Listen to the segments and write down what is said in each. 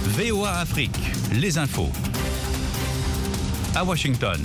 VOA Afrique, les infos. À Washington.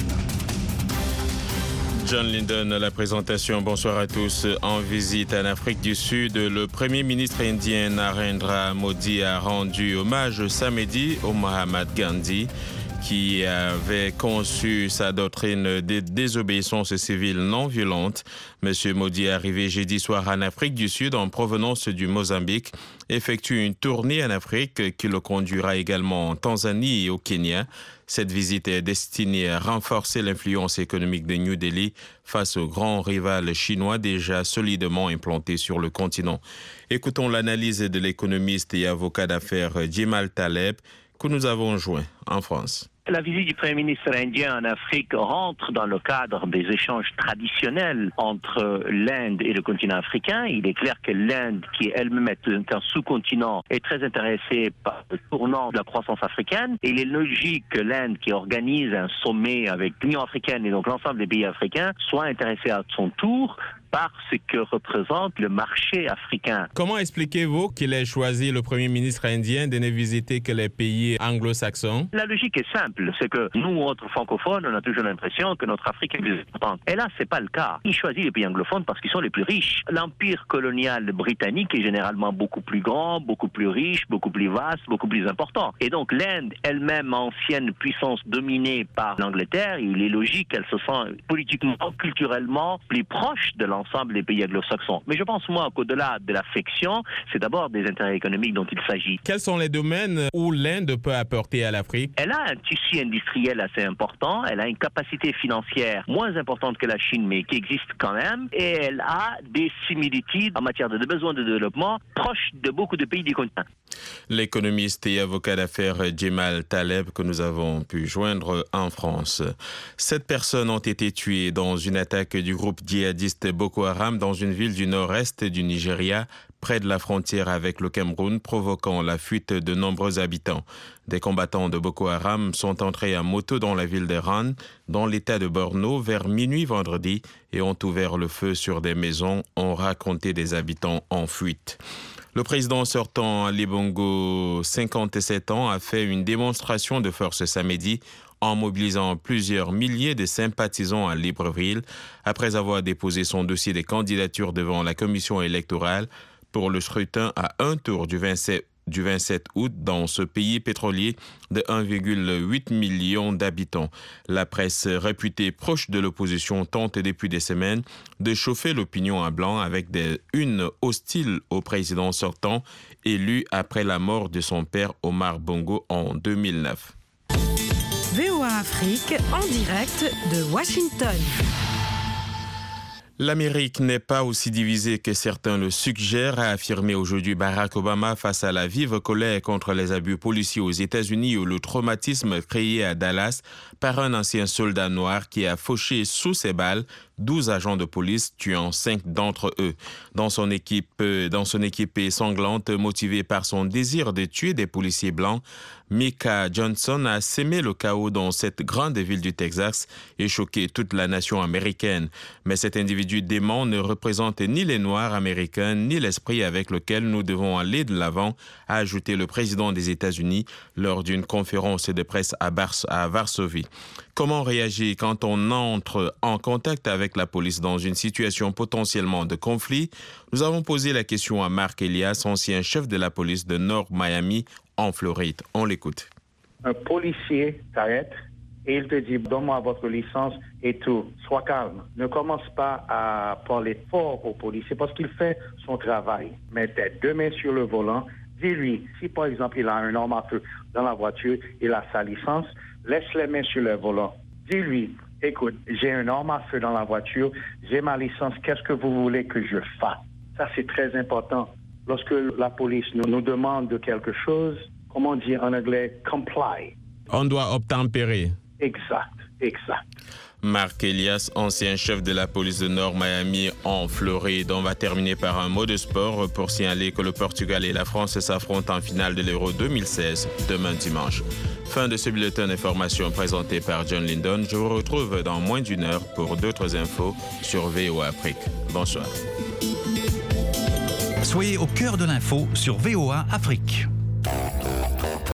John Lindon à la présentation. Bonsoir à tous. En visite en Afrique du Sud, le Premier ministre indien Narendra Modi a rendu hommage samedi au Mahatma Gandhi, qui avait conçu sa doctrine de désobéissance civile non violente. Monsieur Modi est arrivé jeudi soir en Afrique du Sud en provenance du Mozambique, effectue une tournée en Afrique qui le conduira également en Tanzanie et au Kenya. Cette visite est destinée à renforcer l'influence économique de New Delhi face au grand rival chinois déjà solidement implanté sur le continent. Écoutons l'analyse de l'économiste et avocat d'affaires Jemal Taleb que nous avons joint en France. La visite du Premier ministre indien en Afrique rentre dans le cadre des échanges traditionnels entre l'Inde et le continent africain. Il est clair que l'Inde, qui elle-même est un sous-continent, est très intéressée par le tournant de la croissance africaine. Et il est logique que l'Inde, qui organise un sommet avec l'Union africaine et donc l'ensemble des pays africains, soit intéressée à son tour par ce que représente le marché africain. Comment expliquez-vous qu'il ait choisi le Premier ministre indien de ne visiter que les pays anglo-saxons? La logique est simple, c'est que nous, autres francophones, on a toujours l'impression que notre Afrique est plus importante. Et là, c'est pas le cas. Il choisit les pays anglophones parce qu'ils sont les plus riches. L'empire colonial britannique est généralement beaucoup plus grand, beaucoup plus riche, beaucoup plus vaste, beaucoup plus important. Et donc l'Inde, elle-même ancienne puissance dominée par l'Angleterre, il est logique qu'elle se sent politiquement, culturellement plus proche de l'ensemble des pays anglo-saxons. Mais je pense, moi, qu'au-delà de l'affection, c'est d'abord des intérêts économiques dont il s'agit. Quels sont les domaines où l'Inde peut apporter à l'Afrique? Elle a un tissu industriel assez important, elle a une capacité financière moins importante que la Chine, mais qui existe quand même, et elle a des similitudes en matière de besoins de développement proches de beaucoup de pays du continent. L'économiste et avocat d'affaires Jemal Taleb que nous avons pu joindre en France. 7 personnes ont été tuées dans une attaque du groupe djihadiste Boko Haram dans une ville du nord-est du Nigeria, près de la frontière avec le Cameroun, provoquant la fuite de nombreux habitants. Des combattants de Boko Haram sont entrés en moto dans la ville de Ran, dans l'état de Borno, vers minuit vendredi et ont ouvert le feu sur des maisons, ont raconté des habitants en fuite. Le président sortant, Ali Bongo, 57 ans, a fait une démonstration de force samedi en mobilisant plusieurs milliers de sympathisants à Libreville après avoir déposé son dossier de candidature devant la commission électorale pour le scrutin à un tour du 27 août dans ce pays pétrolier de 1,8 million d'habitants. La presse réputée proche de l'opposition tente depuis des semaines de chauffer l'opinion à blanc avec des unes hostiles au président sortant, élu après la mort de son père Omar Bongo en 2009. VOA Afrique en direct de Washington. L'Amérique n'est pas aussi divisée que certains le suggèrent, a affirmé aujourd'hui Barack Obama face à la vive colère contre les abus policiers aux États-Unis ou le traumatisme créé à Dallas par un ancien soldat noir qui a fauché sous ses balles 12 agents de police, tuant 5 d'entre eux. Dans son équipée sanglante, motivée par son désir de tuer des policiers blancs, Micah Johnson a sémé le chaos dans cette grande ville du Texas et choqué toute la nation américaine. Mais cet individu dément ne représente ni les Noirs américains, ni l'esprit avec lequel nous devons aller de l'avant, a ajouté le président des États-Unis lors d'une conférence de presse à Varsovie. Comment réagir quand on entre en contact avec la police dans une situation potentiellement de conflit? Nous avons posé la question à Marc Elias, ancien chef de la police de North Miami, en Floride. On l'écoute. Un policier t'arrête et il te dit « Donne-moi votre licence et tout. Sois calme. Ne commence pas à parler fort au policier parce qu'il fait son travail. Mets tes 2 mains sur le volant. Dis-lui, si par exemple il a un arme à feu dans la voiture, il a sa licence, laisse les mains sur le volant. Dis-lui, écoute, j'ai un arme à feu dans la voiture, j'ai ma licence, qu'est-ce que vous voulez que je fasse? Ça, c'est très important. Lorsque la police nous demande quelque chose, comment dire en anglais, comply. On doit obtempérer. Exact. Marc Elias, ancien chef de la police de North Miami en Floride. On va terminer par un mot de sport pour signaler que le Portugal et la France s'affrontent en finale de l'Euro 2016 demain dimanche. Fin de ce bulletin d'information présenté par John Lindon. Je vous retrouve dans moins d'une heure pour d'autres infos sur VOA Afrique. Bonsoir. Soyez au cœur de l'info sur VOA Afrique.